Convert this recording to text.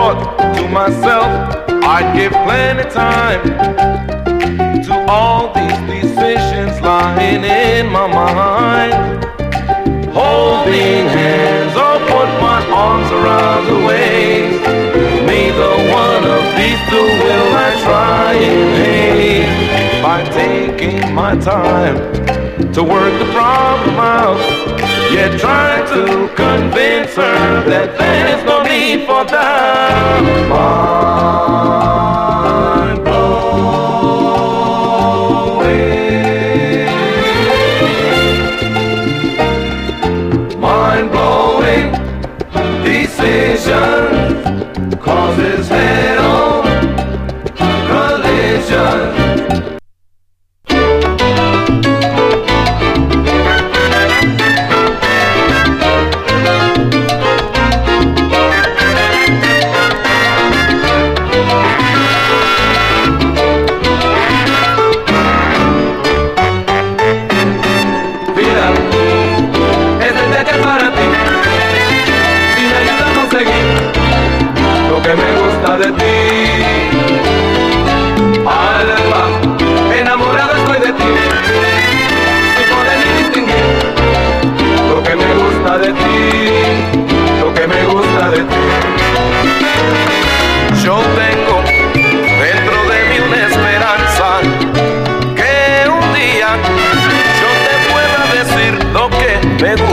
thought to myself, I'd give plenty time to all these decisions lying in my mind. Holding hands or put my arms around the waist, neither one of these two will I try in vain. By taking my time to work the problem out, yet trying to convince her that there's no need for that. Mind blowing, mind blowing decision causes head-on collision. Que me gusta de ti, alma, enamorado estoy de ti, sin poder ni distinguir lo que me gusta de ti, lo que me gusta de ti. Yo tengo dentro de mí una esperanza que un día yo te pueda decir lo que me gusta